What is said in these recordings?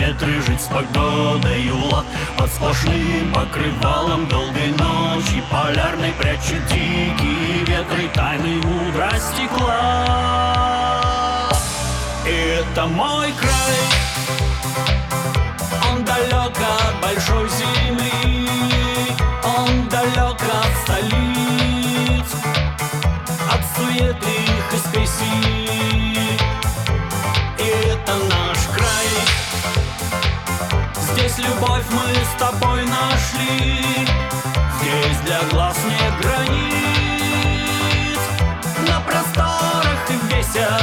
ветры жить с погодою лад. Под сплошным покрывалом долгой ночи полярной прячут дикие ветры тайны мудрости класс. И это мой край, он далек от большой земли, он далек от столиц, от суетных и спесей. И это наш край, здесь любовь мы с тобой нашли, здесь для глаз нет границ, на просторах и весях.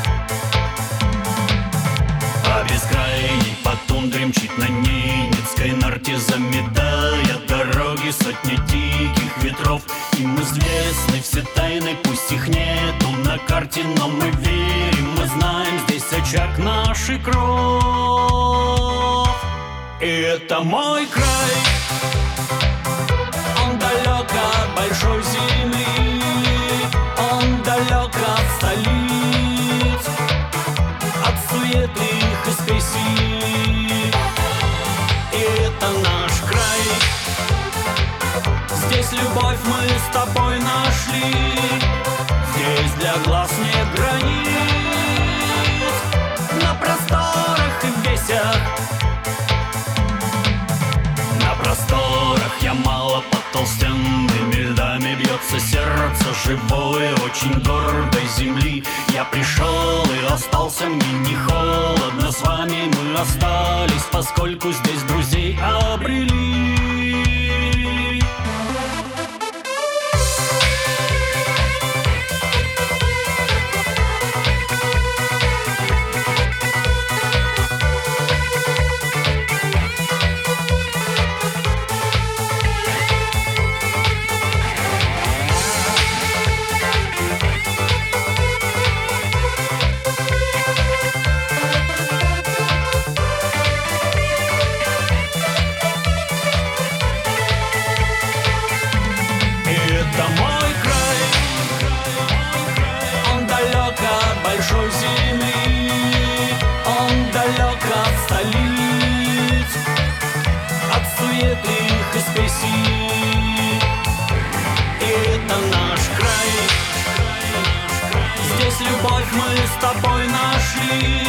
По бескрайней, по тундре мчит на ненецкой нарте, заметая дороги сотни диких ветров. Им известны все тайны, пусть их нету на карте, но мы верим, мы знаем, здесь очаг нашей кровь. И это мой край, он далек от большой земли, он далек от столиц, от суетных и спесей. И это наш край, здесь любовь мы с тобой нашли, здесь для глаз нет границ, на просторах и весях. На просторах я мало под толстенными льдами бьется сердце живое, очень гордой земли. Я пришел и остался, мне не холодно, с вами мы остались, поскольку здесь друзей обрели. Это мой край, он далек от большой земли, он далек от столиц, от суетных и спесей. И это наш край, здесь любовь мы с тобой нашли,